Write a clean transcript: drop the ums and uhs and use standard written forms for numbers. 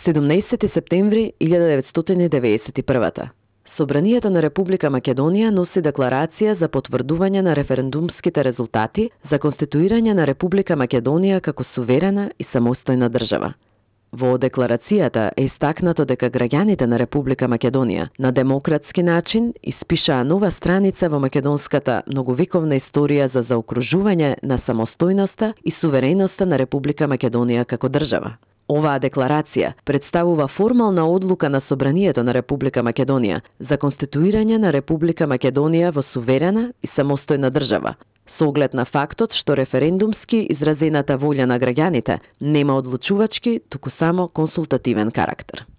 17 септември 1991. Собранието на Република Македонија носи декларација за потврдување на референдумските резултати за конституирање на Република Македонија како суверена и самостојна држава. Во декларацијата е истакнато дека граѓаните на Република Македонија на демократски начин испишаа нова страница во македонската многовековна историја за заокружување на самостојноста и сувереноста на Република Македонија како држава. Оваа декларација представува формална одлука на Собранието на Република Македонија за конституирање на Република Македонија во суверена и самостојна држава, со оглед на фактот што референдумски изразената волја на граѓаните нема одлучувачки, туку само консултативен карактер.